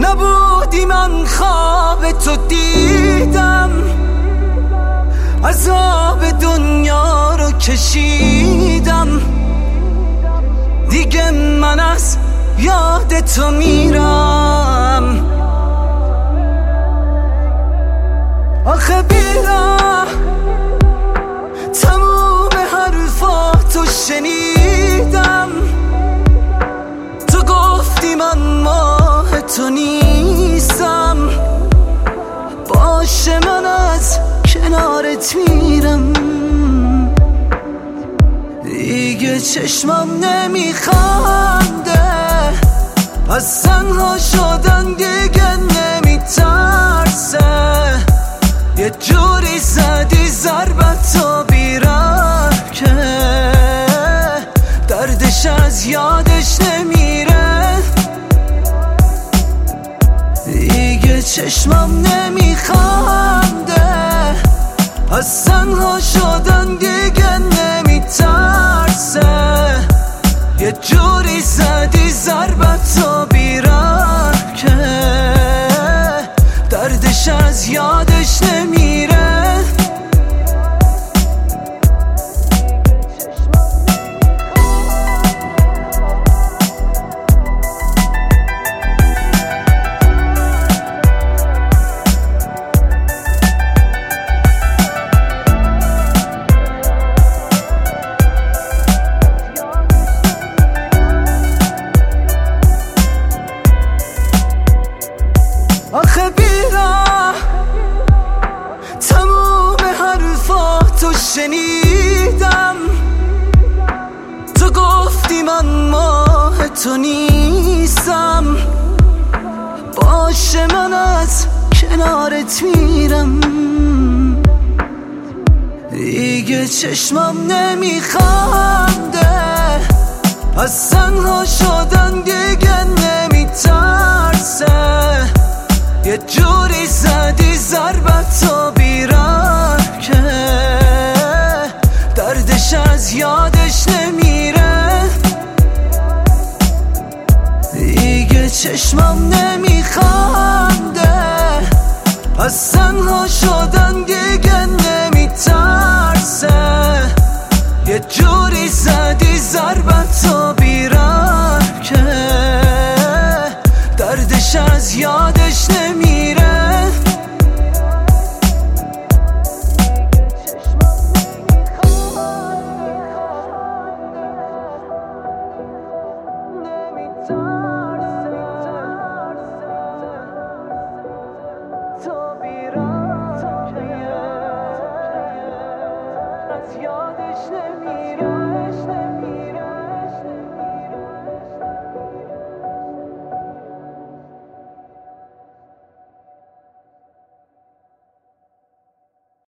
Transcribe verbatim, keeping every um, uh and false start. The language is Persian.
نبودی من خواب تو دیدم، عذاب دنیا رو کشیدم، دیگه من از یاد تو میرم. آخه بیرم تموم حرفاتو شنیدم، تو گفتی من ماه تو نیستم، باشه من از کنارت میرم. دیگه چشمم نمیخنده، از تنها شدن دیگه نمیترسه، یه جوری زدی ضربتو بیرم که دردش از یادش نمیره. دیگه چشمم نمیخنده، از تنها شدن دیگه نمیترسه، یه جوری زدی ضربتو بیرم که دردش از یادش نمیره. آخه بیرم تموم حرفاتو شنیدم، تو گفتی من ماه تو نیستم، باشه من از کنارت میرم. دیگه چشمم نمیخنده، از تنها شدن دیگه نمیترسه، یه جوری زدی ضربتو بیرم که دردش از یادش نمیره. دیگه چشمم نمیخنده، از تنها شدن دیگه نمیترسه، یه جوری زدی ضربتو بیرم که دردش از یادش نمیره. یادش نمیره.